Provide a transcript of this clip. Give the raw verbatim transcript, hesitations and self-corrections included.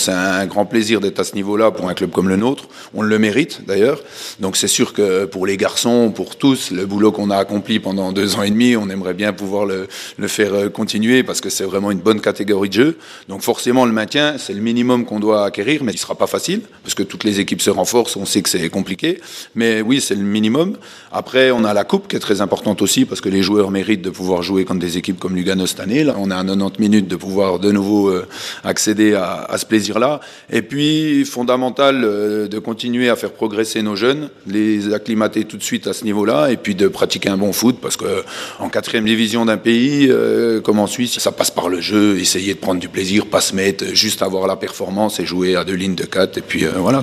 c'est un grand plaisir d'être à ce niveau-là pour un club comme le nôtre. On le mérite d'ailleurs. Donc c'est sûr que pour les garçons, pour tous, le boulot qu'on a accompli pendant deux ans et demi, on aimerait bien pouvoir le, le faire continuer parce que c'est vraiment une bonne catégorie de jeu. Donc forcément, le maintien, c'est le minimum qu'on doit acquérir, mais il ne sera pas facile parce que toutes les équipes se renforcent. On sait que c'est compliqué. Mais oui, c'est le minimum. Après, on a la coupe qui est très importante aussi parce que les joueurs méritent de pouvoir jouer contre des équipes comme Lugano cette année. Là, on a à quatre-vingt-dix minutes de pouvoir de nouveau euh, accéder à, à ce plaisir-là. Et puis, fondamental euh, de continuer à faire progresser nos jeunes, les acclimater tout de suite à ce niveau-là et puis de pratiquer un bon foot parce que en quatrième division d'un pays euh, comme en Suisse, ça passe par le jeu, essayer de prendre du plaisir, pas se mettre juste avoir la performance et jouer à deux lignes de quatre et puis euh, voilà.